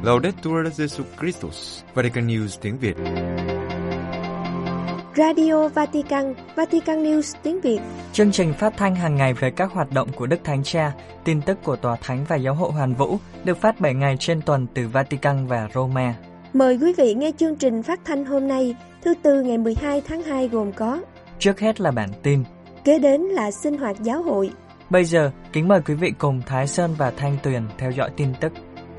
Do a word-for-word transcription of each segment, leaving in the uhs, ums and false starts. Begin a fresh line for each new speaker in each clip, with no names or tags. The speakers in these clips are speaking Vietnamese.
Laudetur Jesus Christus, Vatican News tiếng Việt.
Radio Vatican, Vatican News tiếng Việt.
Chương trình phát thanh hàng ngày về các hoạt động của Đức Thánh Cha, tin tức của Tòa Thánh và Giáo hội Hoàn Vũ được phát bảy ngày trên tuần từ Vatican và Roma.
Mời quý vị nghe chương trình phát thanh hôm nay, thứ Tư ngày mười hai tháng hai gồm có:
trước hết là bản tin,
kế đến là sinh hoạt giáo hội.
Bây giờ, kính mời quý vị cùng Thái Sơn và Thanh Tuyền theo dõi tin tức.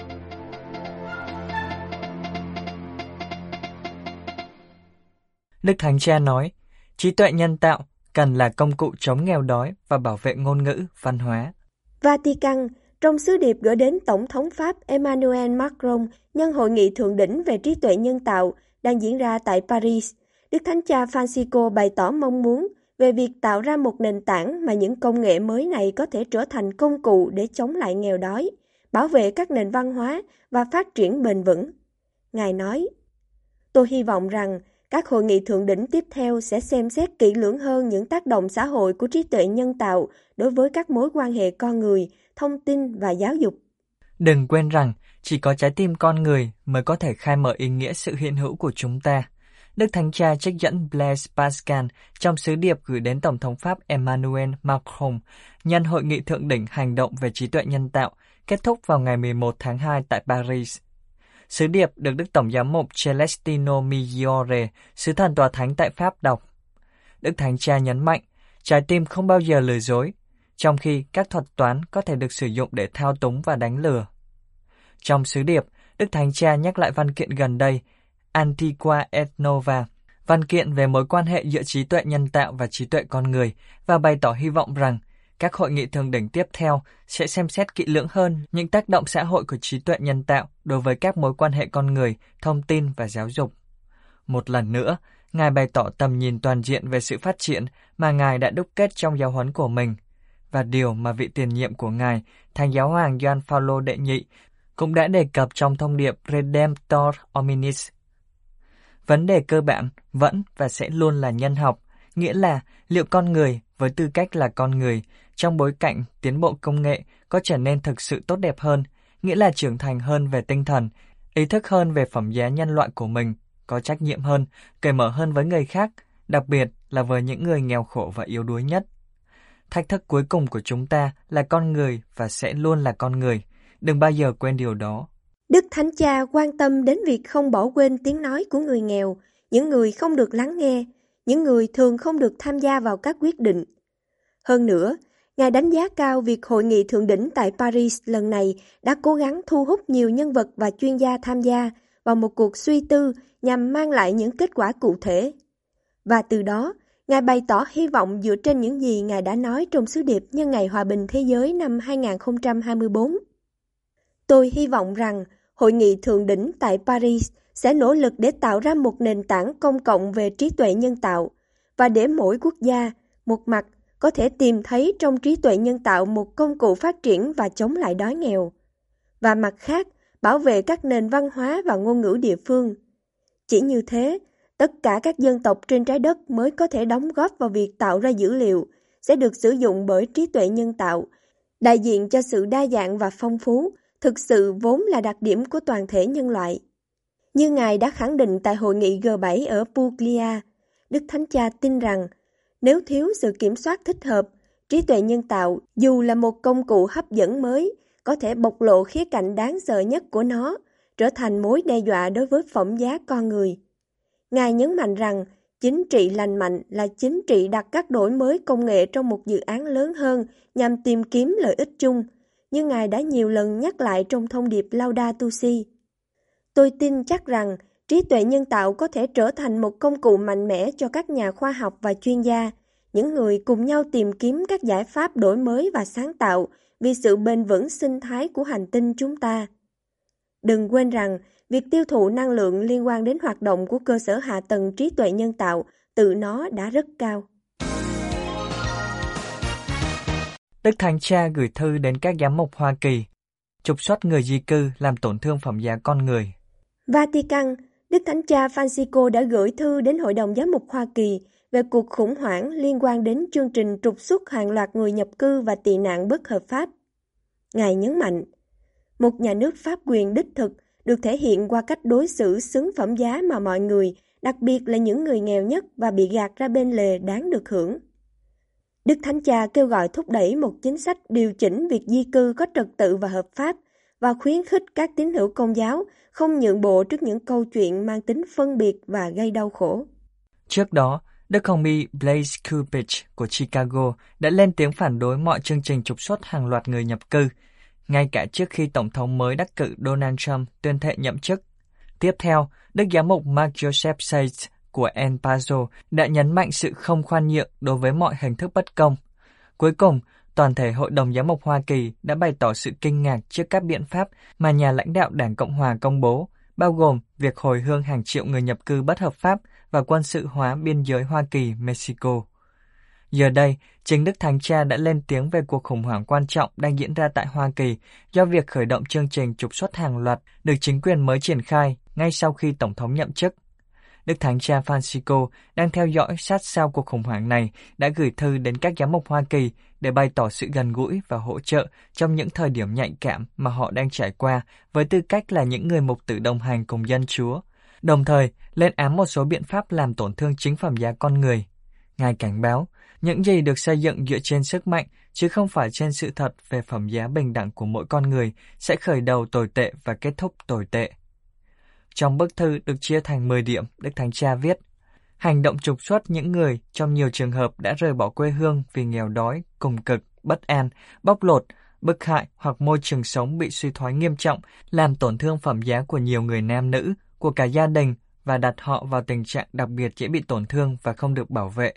Đức Thánh Cha nói, trí tuệ nhân tạo cần là công cụ chống nghèo đói và bảo vệ ngôn ngữ, văn hóa.
Vatican, trong sứ điệp gửi đến Tổng thống Pháp Emmanuel Macron nhân hội nghị thượng đỉnh về trí tuệ nhân tạo đang diễn ra tại Paris, Đức Thánh Cha Francisco bày tỏ mong muốn về việc tạo ra một nền tảng mà những công nghệ mới này có thể trở thành công cụ để chống lại nghèo đói, bảo vệ các nền văn hóa và phát triển bền vững. Ngài nói, tôi hy vọng rằng các hội nghị thượng đỉnh tiếp theo sẽ xem xét kỹ lưỡng hơn những tác động xã hội của trí tuệ nhân tạo đối với các mối quan hệ con người, thông tin và giáo dục.
Đừng quên rằng, chỉ có trái tim con người mới có thể khai mở ý nghĩa sự hiện hữu của chúng ta. Đức Thánh Cha trích dẫn Blaise Pascal trong sứ điệp gửi đến Tổng thống Pháp Emmanuel Macron nhân hội nghị thượng đỉnh hành động về trí tuệ nhân tạo kết thúc vào ngày mười một tháng hai tại Paris. Sứ điệp được Đức Tổng giám mục Celestino Migliore, sứ thần Tòa Thánh tại Pháp đọc. Đức Thánh Cha nhấn mạnh, trái tim không bao giờ lừa dối, trong khi các thuật toán có thể được sử dụng để thao túng và đánh lừa. Trong sứ điệp, Đức Thánh Cha nhắc lại văn kiện gần đây, Antiqua et Nova, văn kiện về mối quan hệ giữa trí tuệ nhân tạo và trí tuệ con người, và bày tỏ hy vọng rằng các hội nghị thượng đỉnh tiếp theo sẽ xem xét kỹ lưỡng hơn những tác động xã hội của trí tuệ nhân tạo đối với các mối quan hệ con người, thông tin và giáo dục. Một lần nữa, Ngài bày tỏ tầm nhìn toàn diện về sự phát triển mà Ngài đã đúc kết trong giáo huấn của mình, và điều mà vị tiền nhiệm của Ngài, Thánh Giáo hoàng Gioan Phaolô đệ nhị, cũng đã đề cập trong thông điệp Redemptor Hominis. Vấn đề cơ bản vẫn và sẽ luôn là nhân học, nghĩa là liệu con người với tư cách là con người trong bối cảnh tiến bộ công nghệ có trở nên thực sự tốt đẹp hơn, nghĩa là trưởng thành hơn về tinh thần, ý thức hơn về phẩm giá nhân loại của mình, có trách nhiệm hơn, cởi mở hơn với người khác, đặc biệt là với những người nghèo khổ và yếu đuối nhất. Thách thức cuối cùng của chúng ta là con người và sẽ luôn là con người. Đừng bao giờ quên điều đó.
Đức Thánh Cha quan tâm đến việc không bỏ quên tiếng nói của người nghèo, những người không được lắng nghe, những người thường không được tham gia vào các quyết định. Hơn nữa, Ngài đánh giá cao việc hội nghị thượng đỉnh tại Paris lần này đã cố gắng thu hút nhiều nhân vật và chuyên gia tham gia vào một cuộc suy tư nhằm mang lại những kết quả cụ thể. Và từ đó, Ngài bày tỏ hy vọng dựa trên những gì Ngài đã nói trong sứ điệp nhân ngày Hòa bình Thế giới năm hai không hai tư. Tôi hy vọng rằng hội nghị thượng đỉnh tại Paris sẽ nỗ lực để tạo ra một nền tảng công cộng về trí tuệ nhân tạo và để mỗi quốc gia, một mặt, có thể tìm thấy trong trí tuệ nhân tạo một công cụ phát triển và chống lại đói nghèo, và mặt khác, bảo vệ các nền văn hóa và ngôn ngữ địa phương. Chỉ như thế, tất cả các dân tộc trên trái đất mới có thể đóng góp vào việc tạo ra dữ liệu sẽ được sử dụng bởi trí tuệ nhân tạo, đại diện cho sự đa dạng và phong phú, thực sự vốn là đặc điểm của toàn thể nhân loại. Như Ngài đã khẳng định tại hội nghị G bảy ở Puglia, Đức Thánh Cha tin rằng nếu thiếu sự kiểm soát thích hợp, trí tuệ nhân tạo dù là một công cụ hấp dẫn mới, có thể bộc lộ khía cạnh đáng sợ nhất của nó, trở thành mối đe dọa đối với phẩm giá con người. Ngài nhấn mạnh rằng chính trị lành mạnh là chính trị đặt các đổi mới công nghệ trong một dự án lớn hơn nhằm tìm kiếm lợi ích chung, như Ngài đã nhiều lần nhắc lại trong thông điệp Laudato Si. Tôi tin chắc rằng trí tuệ nhân tạo có thể trở thành một công cụ mạnh mẽ cho các nhà khoa học và chuyên gia, những người cùng nhau tìm kiếm các giải pháp đổi mới và sáng tạo vì sự bền vững sinh thái của hành tinh chúng ta. Đừng quên rằng, việc tiêu thụ năng lượng liên quan đến hoạt động của cơ sở hạ tầng trí tuệ nhân tạo tự nó đã rất cao.
Đức Thánh Cha gửi thư đến các giám mục Hoa Kỳ, trục xuất người di cư làm tổn thương phẩm giá con người.
Vatican, Đức Thánh Cha Francisco đã gửi thư đến Hội đồng Giám mục Hoa Kỳ về cuộc khủng hoảng liên quan đến chương trình trục xuất hàng loạt người nhập cư và tị nạn bất hợp pháp. Ngài nhấn mạnh, một nhà nước pháp quyền đích thực được thể hiện qua cách đối xử xứng phẩm giá mà mọi người, đặc biệt là những người nghèo nhất và bị gạt ra bên lề đáng được hưởng. Đức Thánh Cha kêu gọi thúc đẩy một chính sách điều chỉnh việc di cư có trật tự và hợp pháp và khuyến khích các tín hữu Công giáo không nhượng bộ trước những câu chuyện mang tính phân biệt và gây đau khổ.
Trước đó, Đức Hồng y Blaise Cupich của Chicago đã lên tiếng phản đối mọi chương trình trục xuất hàng loạt người nhập cư, ngay cả trước khi Tổng thống mới đắc cử Donald Trump tuyên thệ nhậm chức. Tiếp theo, Đức Giám mục Mark Joseph Sayce của El Paso đã nhấn mạnh sự không khoan nhượng đối với mọi hình thức bất công. Cuối cùng, toàn thể Hội đồng Giám mục Hoa Kỳ đã bày tỏ sự kinh ngạc trước các biện pháp mà nhà lãnh đạo Đảng Cộng hòa công bố, bao gồm việc hồi hương hàng triệu người nhập cư bất hợp pháp và quân sự hóa biên giới Hoa Kỳ-Mexico. Giờ đây, chính Đức Thánh Cha đã lên tiếng về cuộc khủng hoảng quan trọng đang diễn ra tại Hoa Kỳ do việc khởi động chương trình trục xuất hàng loạt được chính quyền mới triển khai ngay sau khi Tổng thống nhậm chức. Đức Thánh Cha Francisco đang theo dõi sát sao cuộc khủng hoảng này đã gửi thư đến các giám mục Hoa Kỳ để bày tỏ sự gần gũi và hỗ trợ trong những thời điểm nhạy cảm mà họ đang trải qua với tư cách là những người mục tử đồng hành cùng dân Chúa, đồng thời lên án một số biện pháp làm tổn thương chính phẩm giá con người. Ngài cảnh báo, những gì được xây dựng dựa trên sức mạnh chứ không phải trên sự thật về phẩm giá bình đẳng của mỗi con người sẽ khởi đầu tồi tệ và kết thúc tồi tệ. Trong bức thư được chia thành mười điểm, Đức Thánh Cha viết, hành động trục xuất những người trong nhiều trường hợp đã rời bỏ quê hương vì nghèo đói, cùng cực, bất an, bóc lột, bức hại hoặc môi trường sống bị suy thoái nghiêm trọng, làm tổn thương phẩm giá của nhiều người nam nữ, của cả gia đình và đặt họ vào tình trạng đặc biệt dễ bị tổn thương và không được bảo vệ.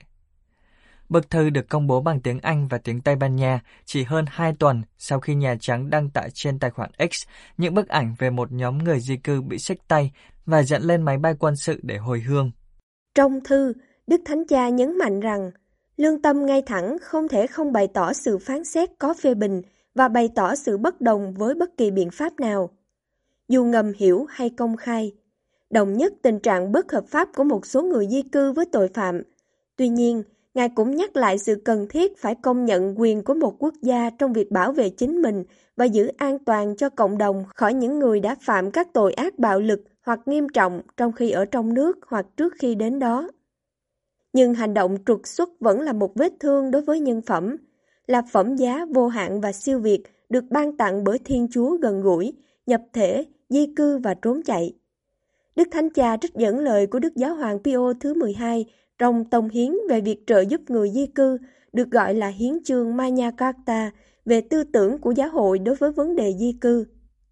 Bức thư được công bố bằng tiếng Anh và tiếng Tây Ban Nha chỉ hơn hai tuần sau khi Nhà Trắng đăng tải trên tài khoản X những bức ảnh về một nhóm người di cư bị xích tay và dẫn lên máy bay quân sự để hồi hương.
Trong thư, Đức Thánh Cha nhấn mạnh rằng lương tâm ngay thẳng không thể không bày tỏ sự phán xét có phê bình và bày tỏ sự bất đồng với bất kỳ biện pháp nào, dù ngầm hiểu hay công khai. Đồng nhất tình trạng bất hợp pháp của một số người di cư với tội phạm. Tuy nhiên, Ngài cũng nhắc lại sự cần thiết phải công nhận quyền của một quốc gia trong việc bảo vệ chính mình và giữ an toàn cho cộng đồng khỏi những người đã phạm các tội ác bạo lực hoặc nghiêm trọng trong khi ở trong nước hoặc trước khi đến đó. Nhưng hành động trục xuất vẫn là một vết thương đối với nhân phẩm, là phẩm giá vô hạn và siêu việt được ban tặng bởi Thiên Chúa gần gũi, nhập thể, di cư và trốn chạy. Đức Thánh Cha trích dẫn lời của Đức Giáo hoàng Pio thứ mười hai trong tông hiến về việc trợ giúp người di cư, được gọi là hiến chương Magna Carta về tư tưởng của giáo hội đối với vấn đề di cư.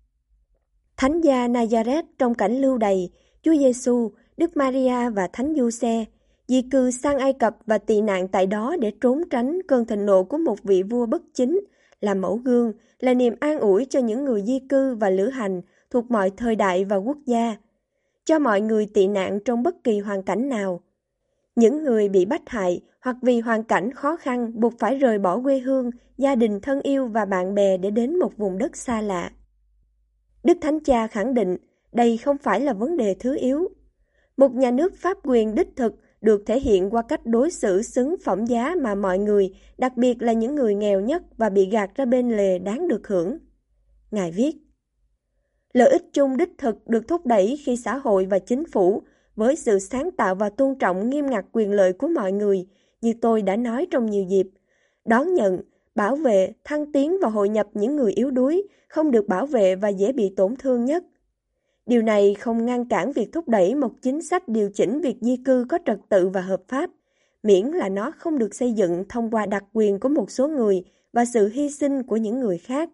Thánh gia Nazareth trong cảnh lưu đày, Chúa Giêsu, Đức Maria và Thánh Giuse di cư sang Ai Cập và tị nạn tại đó để trốn tránh cơn thịnh nộ của một vị vua bất chính, là mẫu gương, là niềm an ủi cho những người di cư và lữ hành thuộc mọi thời đại và quốc gia, cho mọi người tị nạn trong bất kỳ hoàn cảnh nào. Những người bị bách hại hoặc vì hoàn cảnh khó khăn buộc phải rời bỏ quê hương, gia đình thân yêu và bạn bè để đến một vùng đất xa lạ. Đức Thánh Cha khẳng định đây không phải là vấn đề thứ yếu. Một nhà nước pháp quyền đích thực được thể hiện qua cách đối xử xứng phẩm giá mà mọi người, đặc biệt là những người nghèo nhất và bị gạt ra bên lề đáng được hưởng. Ngài viết, lợi ích chung đích thực được thúc đẩy khi xã hội và chính phủ, với sự sáng tạo và tôn trọng nghiêm ngặt quyền lợi của mọi người, như tôi đã nói trong nhiều dịp, đón nhận, bảo vệ, thăng tiến và hội nhập những người yếu đuối, không được bảo vệ và dễ bị tổn thương nhất. Điều này không ngăn cản việc thúc đẩy một chính sách điều chỉnh việc di cư có trật tự và hợp pháp, miễn là nó không được xây dựng thông qua đặc quyền của một số người và sự hy sinh của những người khác.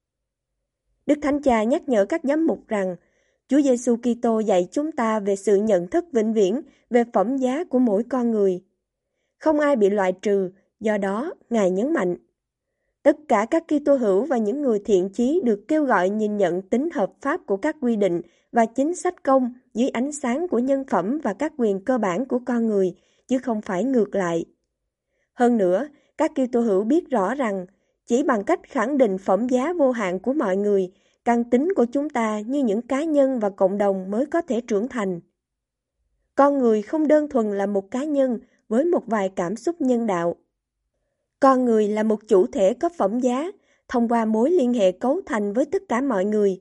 Đức Thánh Cha nhắc nhở các giám mục rằng Chúa Giêsu Kitô dạy chúng ta về sự nhận thức vĩnh viễn về phẩm giá của mỗi con người. Không ai bị loại trừ, do đó Ngài nhấn mạnh. Tất cả các Kitô hữu và những người thiện chí được kêu gọi nhìn nhận tính hợp pháp của các quy định và chính sách công dưới ánh sáng của nhân phẩm và các quyền cơ bản của con người, chứ không phải ngược lại. Hơn nữa, các Kitô hữu biết rõ rằng chỉ bằng cách khẳng định phẩm giá vô hạn của mọi người, căn tính của chúng ta như những cá nhân và cộng đồng mới có thể trưởng thành. Con người không đơn thuần là một cá nhân với một vài cảm xúc nhân đạo. Con người là một chủ thể có phẩm giá, thông qua mối liên hệ cấu thành với tất cả mọi người,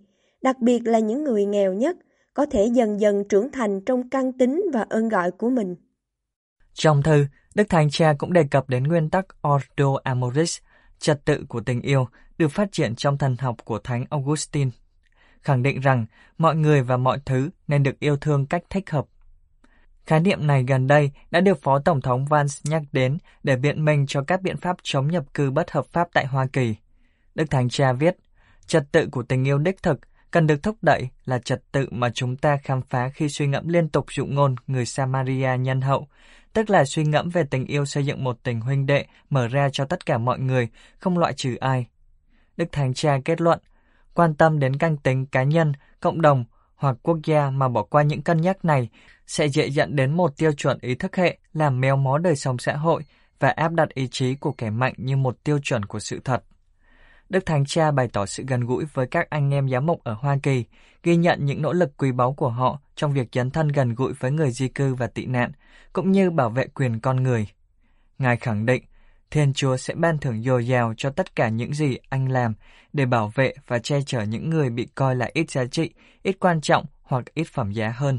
đặc biệt là những người nghèo nhất, có thể dần dần trưởng thành trong căn tính và ơn gọi của mình.
Trong thư, Đức Thánh Cha cũng đề cập đến nguyên tắc Ordo Amoris, trật tự của tình yêu, được phát triển trong thần học của Thánh Augustine, khẳng định rằng mọi người và mọi thứ nên được yêu thương cách thích hợp. Khái niệm này gần đây đã được Phó Tổng thống Vance nhắc đến để biện minh cho các biện pháp chống nhập cư bất hợp pháp tại Hoa Kỳ. Đức Thánh Cha viết, trật tự của tình yêu đích thực cần được thúc đẩy là trật tự mà chúng ta khám phá khi suy ngẫm liên tục dụ ngôn người Samaria nhân hậu, tức là suy ngẫm về tình yêu xây dựng một tình huynh đệ mở ra cho tất cả mọi người, không loại trừ ai. Đức Thánh Cha kết luận, quan tâm đến căn tính cá nhân, cộng đồng hoặc quốc gia mà bỏ qua những cân nhắc này sẽ dễ dẫn đến một tiêu chuẩn ý thức hệ làm méo mó đời sống xã hội và áp đặt ý chí của kẻ mạnh như một tiêu chuẩn của sự thật. Đức Thánh Cha bày tỏ sự gần gũi với các anh em giám mục ở Hoa Kỳ, ghi nhận những nỗ lực quý báu của họ trong việc dấn thân gần gũi với người di cư và tị nạn, cũng như bảo vệ quyền con người. Ngài khẳng định, Thiên Chúa sẽ ban thưởng dồi dào cho tất cả những gì anh làm để bảo vệ và che chở những người bị coi là ít giá trị, ít quan trọng hoặc ít phẩm giá hơn.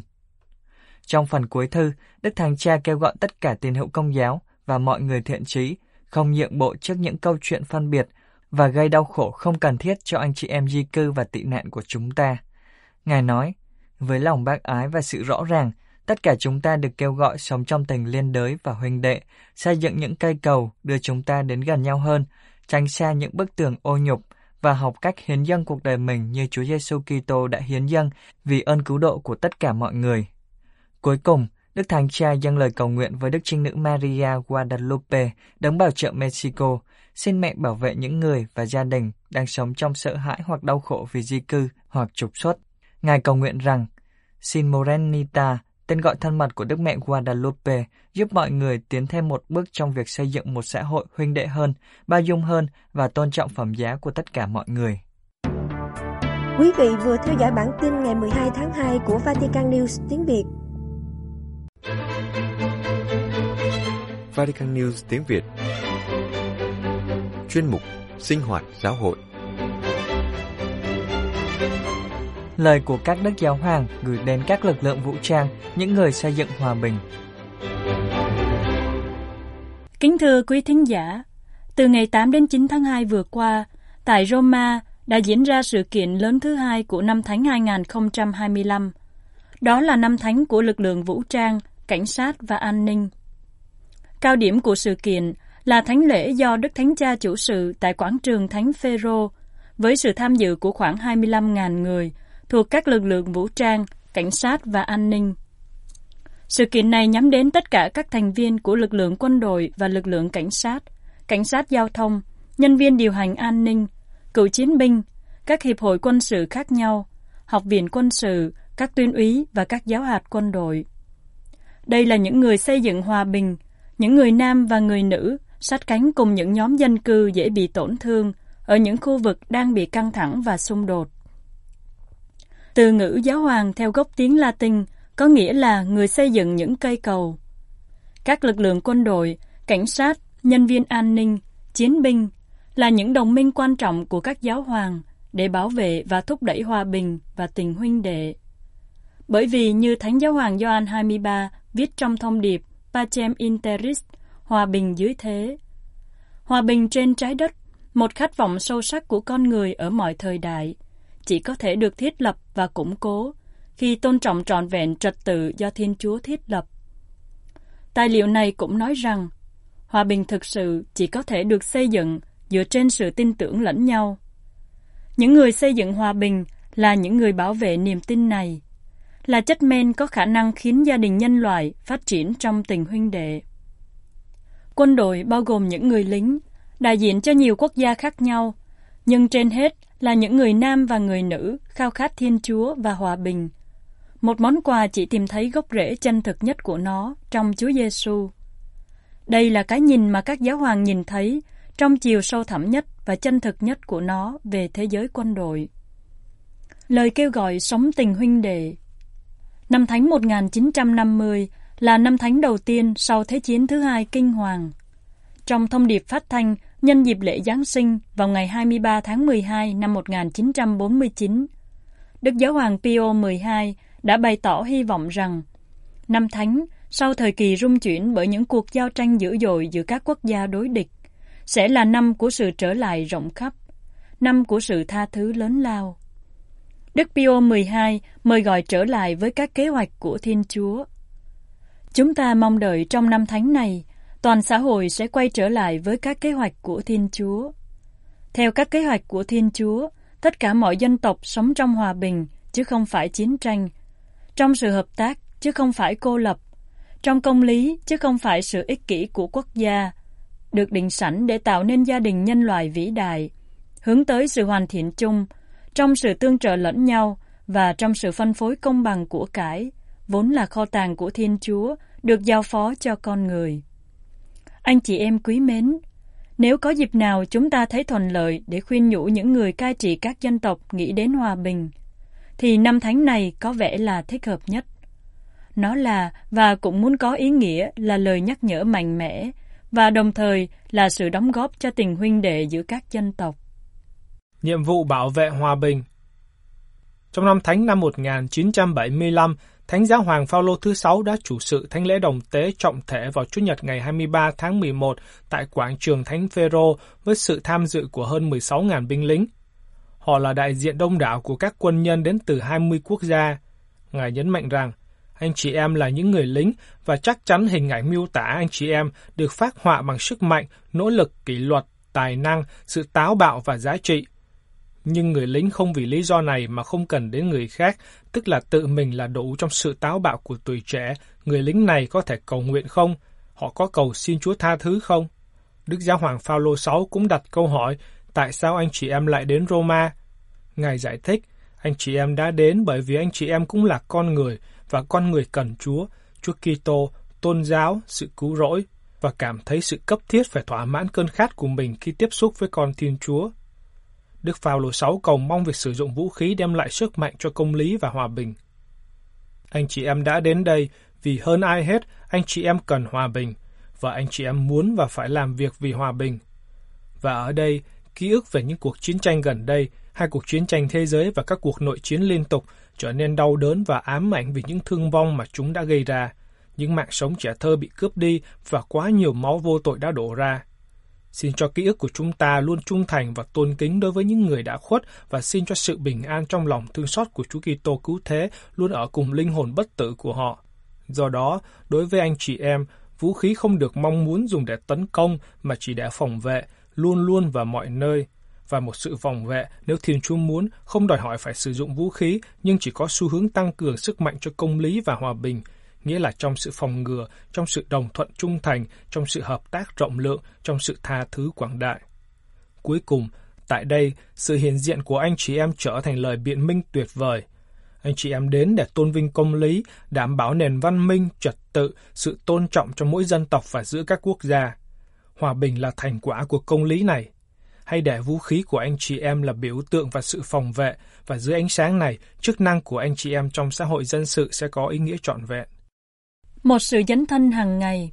Trong phần cuối thư, Đức Thánh Cha kêu gọi tất cả tín hữu Công giáo và mọi người thiện chí không nhượng bộ trước những câu chuyện phân biệt và gây đau khổ không cần thiết cho anh chị em di cư và tị nạn của chúng ta. Ngài nói, với lòng bác ái và sự rõ ràng, tất cả chúng ta được kêu gọi sống trong tình liên đới và huynh đệ, xây dựng những cây cầu đưa chúng ta đến gần nhau hơn, tránh xa những bức tường ô nhục và học cách hiến dâng cuộc đời mình như Chúa Giêsu Kitô đã hiến dâng vì ơn cứu độ của tất cả mọi người. Cuối cùng, Đức Thánh Cha dâng lời cầu nguyện với Đức Trinh Nữ Maria Guadalupe, đấng bảo trợ Mexico, xin mẹ bảo vệ những người và gia đình đang sống trong sợ hãi hoặc đau khổ vì di cư hoặc trục xuất. Ngài cầu nguyện rằng, xin Morenita, tên gọi thân mật của Đức Mẹ Guadalupe, giúp mọi người tiến thêm một bước trong việc xây dựng một xã hội huynh đệ hơn, bao dung hơn và tôn trọng phẩm giá của tất cả mọi người.
Quý vị vừa theo dõi bản tin ngày mười hai tháng hai của Vatican News tiếng Việt.
Vatican News tiếng Việt. Chuyên mục Sinh hoạt giáo hội.
Lời của các đức giáo hoàng gửi đến các lực lượng vũ trang, những người xây dựng hòa bình.
Kính thưa quý thính giả, từ ngày tám đến chín tháng hai vừa qua, tại Roma đã diễn ra sự kiện lớn thứ hai của năm Thánh hai không hai lăm. Đó là năm Thánh của lực lượng vũ trang, cảnh sát và an ninh. Cao điểm của sự kiện là thánh lễ do Đức Thánh Cha chủ sự tại quảng trường Thánh Phêrô, với sự tham dự của khoảng hai mươi lăm nghìn người thuộc các lực lượng vũ trang, cảnh sát và an ninh. Sự kiện này nhắm đến tất cả các thành viên của lực lượng quân đội và lực lượng cảnh sát, cảnh sát giao thông, nhân viên điều hành an ninh, cựu chiến binh, các hiệp hội quân sự khác nhau, học viện quân sự, các tuyên úy và các giáo hạt quân đội. Đây là những người xây dựng hòa bình, những người nam và người nữ sát cánh cùng những nhóm dân cư dễ bị tổn thương ở những khu vực đang bị căng thẳng và xung đột. Từ ngữ giáo hoàng theo gốc tiếng Latin có nghĩa là người xây dựng những cây cầu. Các lực lượng quân đội, cảnh sát, nhân viên an ninh, chiến binh là những đồng minh quan trọng của các giáo hoàng để bảo vệ và thúc đẩy hòa bình và tình huynh đệ. Bởi vì như Thánh Giáo hoàng Gioan hai mươi ba viết trong thông điệp Pacem in terris, hòa bình dưới thế. Hòa bình trên trái đất, một khát vọng sâu sắc của con người ở mọi thời đại, chỉ có thể được thiết lập và củng cố khi tôn trọng trọn vẹn trật tự do Thiên Chúa thiết lập. Tài liệu này cũng nói rằng, hòa bình thực sự chỉ có thể được xây dựng dựa trên sự tin tưởng lẫn nhau. Những người xây dựng hòa bình là những người bảo vệ niềm tin này, là chất men có khả năng khiến gia đình nhân loại phát triển trong tình huynh đệ. Quân đội bao gồm những người lính, đại diện cho nhiều quốc gia khác nhau, nhưng trên hết là những người nam và người nữ khao khát Thiên Chúa và hòa bình. Một món quà chỉ tìm thấy gốc rễ chân thực nhất của nó trong Chúa Giêsu. Đây là cái nhìn mà các giáo hoàng nhìn thấy trong chiều sâu thẳm nhất và chân thực nhất của nó về thế giới quân đội. Lời kêu gọi sống tình huynh đệ. Năm Thánh một nghìn chín trăm năm mươi là năm Thánh đầu tiên sau Thế chiến thứ hai kinh hoàng. Trong thông điệp phát thanh nhân dịp lễ Giáng sinh vào ngày hai mươi ba tháng mười hai năm một nghìn chín trăm bốn mươi chín, Đức Giáo hoàng Pio mười hai đã bày tỏ hy vọng rằng năm Thánh, sau thời kỳ rung chuyển bởi những cuộc giao tranh dữ dội giữa các quốc gia đối địch, sẽ là năm của sự trở lại rộng khắp, năm của sự tha thứ lớn lao. Đức Pio mười hai mời gọi trở lại với các kế hoạch của Thiên Chúa. Chúng ta mong đợi trong năm Thánh này, toàn xã hội sẽ quay trở lại với các kế hoạch của Thiên Chúa. Theo các kế hoạch của Thiên Chúa, tất cả mọi dân tộc sống trong hòa bình, chứ không phải chiến tranh, trong sự hợp tác, chứ không phải cô lập, trong công lý, chứ không phải sự ích kỷ của quốc gia, được định sẵn để tạo nên gia đình nhân loại vĩ đại, hướng tới sự hoàn thiện chung, trong sự tương trợ lẫn nhau và trong sự phân phối công bằng của cải, vốn là kho tàng của Thiên Chúa, được giao phó cho con người. Anh chị em quý mến, nếu có dịp nào chúng ta thấy thuận lợi để khuyên nhủ những người cai trị các dân tộc nghĩ đến hòa bình, thì năm Thánh này có vẻ là thích hợp nhất. Nó là và cũng muốn có ý nghĩa là lời nhắc nhở mạnh mẽ và đồng thời là sự đóng góp cho tình huynh đệ giữa các dân tộc.
Nhiệm vụ bảo vệ hòa bình. Trong năm Thánh năm một nghìn chín trăm bảy mươi lăm, Thánh Giáo hoàng Phaolô thứ sáu đã chủ sự thánh lễ đồng tế trọng thể vào Chủ nhật ngày hai mươi ba tháng mười một tại quảng trường Thánh Phêrô với sự tham dự của hơn mười sáu nghìn binh lính. Họ là đại diện đông đảo của các quân nhân đến từ hai mươi quốc gia. Ngài nhấn mạnh rằng, anh chị em là những người lính và chắc chắn hình ảnh miêu tả anh chị em được phác họa bằng sức mạnh, nỗ lực, kỷ luật, tài năng, sự táo bạo và giá trị. Nhưng người lính không vì lý do này mà không cần đến người khác, tức là tự mình là đủ trong sự táo bạo của tuổi trẻ. Người lính này có thể cầu nguyện không? Họ có cầu xin Chúa tha thứ không? Đức Giáo hoàng Phaolô thứ sáu cũng đặt câu hỏi, tại sao anh chị em lại đến Roma? Ngài giải thích, anh chị em đã đến bởi vì anh chị em cũng là con người, và con người cần Chúa, Chúa Kitô, tôn giáo, sự cứu rỗi, và cảm thấy sự cấp thiết phải thỏa mãn cơn khát của mình khi tiếp xúc với con Thiên Chúa. Đức Phaolô thứ sáu cầu mong việc sử dụng vũ khí đem lại sức mạnh cho công lý và hòa bình. Anh chị em đã đến đây vì hơn ai hết, anh chị em cần hòa bình, và anh chị em muốn và phải làm việc vì hòa bình. Và ở đây, ký ức về những cuộc chiến tranh gần đây, hai cuộc chiến tranh thế giới và các cuộc nội chiến liên tục trở nên đau đớn và ám ảnh vì những thương vong mà chúng đã gây ra. Những mạng sống trẻ thơ bị cướp đi và quá nhiều máu vô tội đã đổ ra. Xin cho ký ức của chúng ta luôn trung thành và tôn kính đối với những người đã khuất và xin cho sự bình an trong lòng thương xót của Chúa Kitô cứu thế luôn ở cùng linh hồn bất tử của họ. Do đó, đối với anh chị em, vũ khí không được mong muốn dùng để tấn công mà chỉ để phòng vệ, luôn luôn và mọi nơi. Và một sự phòng vệ, nếu Thiên Chúa muốn, không đòi hỏi phải sử dụng vũ khí, nhưng chỉ có xu hướng tăng cường sức mạnh cho công lý và hòa bình, nghĩa là trong sự phòng ngừa, trong sự đồng thuận trung thành, trong sự hợp tác rộng lượng, trong sự tha thứ quảng đại. Cuối cùng, tại đây, sự hiện diện của anh chị em trở thành lời biện minh tuyệt vời. Anh chị em đến để tôn vinh công lý, đảm bảo nền văn minh, trật tự, sự tôn trọng cho mỗi dân tộc và giữa các quốc gia. Hòa bình là thành quả của công lý này. Hay để vũ khí của anh chị em là biểu tượng và sự phòng vệ, và dưới ánh sáng này, chức năng của anh chị em trong xã hội dân sự sẽ có ý nghĩa trọn vẹn.
Một sự dấn thân hàng ngày.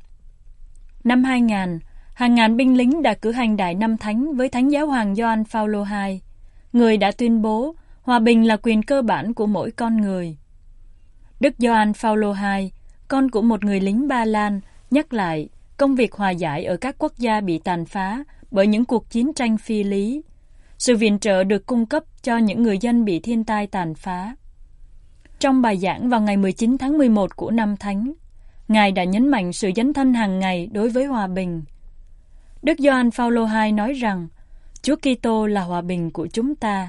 Năm hai nghìn, hàng ngàn binh lính đã cử hành Đại Năm Thánh với Thánh Giáo hoàng Gioan Phaolô thứ hai, người đã tuyên bố hòa bình là quyền cơ bản của mỗi con người. Đức Gioan Phaolô thứ hai, con của một người lính Ba Lan, nhắc lại công việc hòa giải ở các quốc gia bị tàn phá bởi những cuộc chiến tranh phi lý. Sự viện trợ được cung cấp cho những người dân bị thiên tai tàn phá. Trong bài giảng vào ngày mười chín tháng mười một của năm Thánh, Ngài đã nhấn mạnh sự dấn thân hàng ngày đối với hòa bình. Đức Gioan Phaolô thứ hai nói rằng, Chúa Kitô là hòa bình của chúng ta.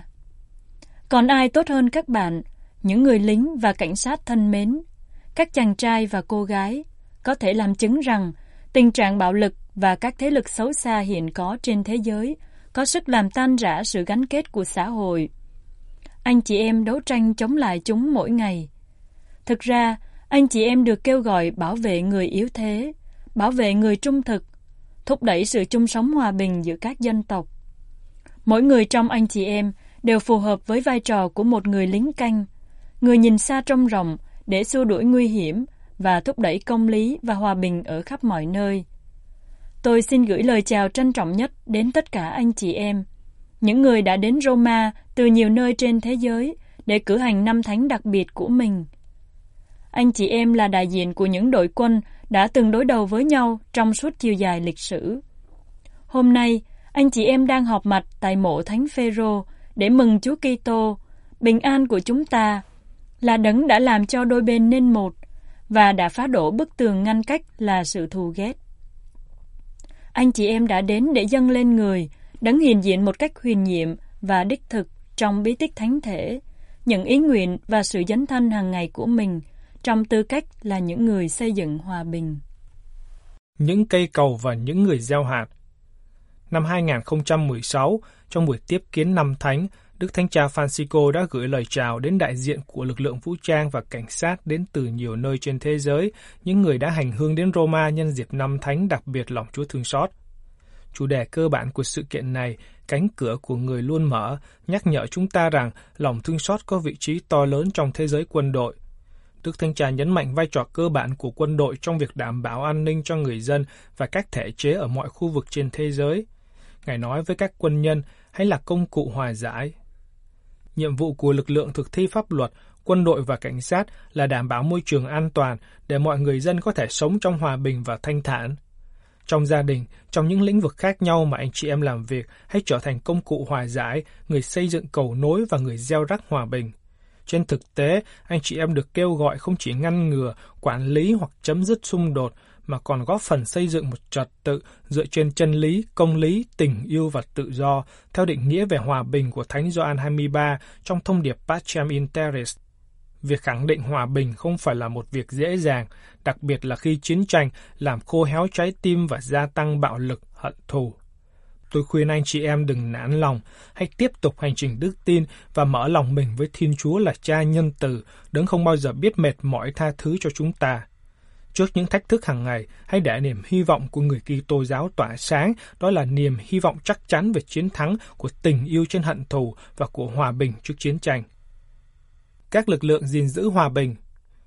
Còn ai tốt hơn các bạn, những người lính và cảnh sát thân mến, các chàng trai và cô gái, có thể làm chứng rằng tình trạng bạo lực và các thế lực xấu xa hiện có trên thế giới có sức làm tan rã sự gắn kết của xã hội. Anh chị em đấu tranh chống lại chúng mỗi ngày. Thực ra, anh chị em được kêu gọi bảo vệ người yếu thế, bảo vệ người trung thực, thúc đẩy sự chung sống hòa bình giữa các dân tộc. Mỗi người trong anh chị em đều phù hợp với vai trò của một người lính canh, người nhìn xa trông rộng để xua đuổi nguy hiểm và thúc đẩy công lý và hòa bình ở khắp mọi nơi. Tôi xin gửi lời chào trân trọng nhất đến tất cả anh chị em, những người đã đến Roma từ nhiều nơi trên thế giới để cử hành năm thánh đặc biệt của mình. Anh chị em là đại diện của những đội quân đã từng đối đầu với nhau trong suốt chiều dài lịch sử. Hôm nay, anh chị em đang họp mặt tại mộ Thánh Phêrô để mừng Chúa Kitô, bình an của chúng ta, là đấng đã làm cho đôi bên nên một và đã phá đổ bức tường ngăn cách là sự thù ghét. Anh chị em đã đến để dâng lên người, đấng hiện diện một cách huyền nhiệm và đích thực trong bí tích thánh thể, những ý nguyện và sự dấn thân hàng ngày của mình trong tư cách là những người xây dựng hòa bình.
Những cây cầu và những người gieo hạt. Năm hai không một sáu, trong buổi tiếp kiến năm thánh, Đức Thánh Cha Francisco đã gửi lời chào đến đại diện của lực lượng vũ trang và cảnh sát đến từ nhiều nơi trên thế giới, những người đã hành hương đến Roma nhân dịp năm thánh đặc biệt lòng Chúa thương xót. Chủ đề cơ bản của sự kiện này, cánh cửa của người luôn mở, nhắc nhở chúng ta rằng lòng thương xót có vị trí to lớn trong thế giới quân đội. Đức Thánh Cha nhấn mạnh vai trò cơ bản của quân đội trong việc đảm bảo an ninh cho người dân và các thể chế ở mọi khu vực trên thế giới. Ngài nói với các quân nhân, hãy là công cụ hòa giải. Nhiệm vụ của lực lượng thực thi pháp luật, quân đội và cảnh sát là đảm bảo môi trường an toàn để mọi người dân có thể sống trong hòa bình và thanh thản. Trong gia đình, trong những lĩnh vực khác nhau mà anh chị em làm việc, hãy trở thành công cụ hòa giải, người xây dựng cầu nối và người gieo rắc hòa bình. Trên thực tế, anh chị em được kêu gọi không chỉ ngăn ngừa, quản lý hoặc chấm dứt xung đột, mà còn góp phần xây dựng một trật tự dựa trên chân lý, công lý, tình yêu và tự do, theo định nghĩa về hòa bình của Thánh Gioan hai mươi ba trong thông điệp Pacem in Terris. Việc khẳng định hòa bình không phải là một việc dễ dàng, đặc biệt là khi chiến tranh làm khô héo trái tim và gia tăng bạo lực, hận thù. Tôi khuyên anh chị em đừng nản lòng, hãy tiếp tục hành trình đức tin và mở lòng mình với Thiên Chúa là Cha nhân từ, đấng không bao giờ biết mệt mỏi tha thứ cho chúng ta. Trước những thách thức hàng ngày, hãy để niềm hy vọng của người Kitô giáo tỏa sáng, đó là niềm hy vọng chắc chắn về chiến thắng của tình yêu trên hận thù và của hòa bình trước chiến tranh. Các lực lượng gìn giữ hòa bình.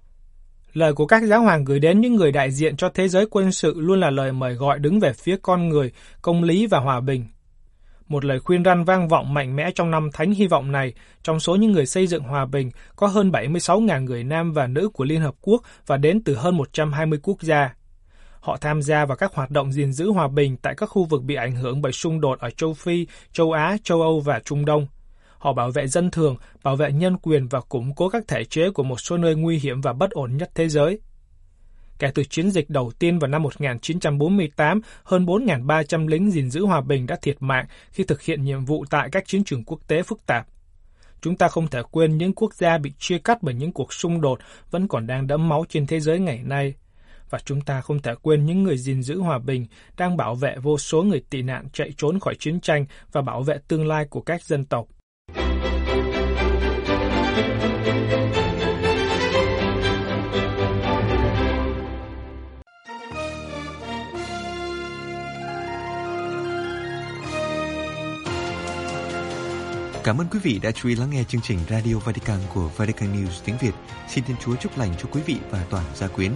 Lời của các giáo hoàng gửi đến những người đại diện cho thế giới quân sự luôn là lời mời gọi đứng về phía con người, công lý và hòa bình. Một lời khuyên răn vang vọng mạnh mẽ trong năm thánh hy vọng này, trong số những người xây dựng hòa bình có hơn bảy mươi sáu nghìn người nam và nữ của Liên Hợp Quốc và đến từ hơn một trăm hai mươi quốc gia. Họ tham gia vào các hoạt động gìn giữ hòa bình tại các khu vực bị ảnh hưởng bởi xung đột ở châu Phi, châu Á, châu Âu và Trung Đông. Họ bảo vệ dân thường, bảo vệ nhân quyền và củng cố các thể chế của một số nơi nguy hiểm và bất ổn nhất thế giới. Kể từ chiến dịch đầu tiên vào năm một nghìn chín trăm bốn mươi tám, hơn bốn nghìn ba trăm lính gìn giữ hòa bình đã thiệt mạng khi thực hiện nhiệm vụ tại các chiến trường quốc tế phức tạp. Chúng ta không thể quên những quốc gia bị chia cắt bởi những cuộc xung đột vẫn còn đang đẫm máu trên thế giới ngày nay. Và chúng ta không thể quên những người gìn giữ hòa bình đang bảo vệ vô số người tị nạn chạy trốn khỏi chiến tranh và bảo vệ tương lai của các dân tộc.
Cảm ơn quý vị đã chú ý lắng nghe chương trình Radio Vatican của Vatican News tiếng Việt. Xin Thiên Chúa chúc lành cho quý vị và toàn gia quyến.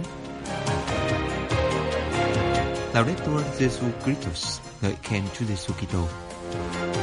Laudetur Jesu Christus, ngợi khen Chúa Giêsu Kitô.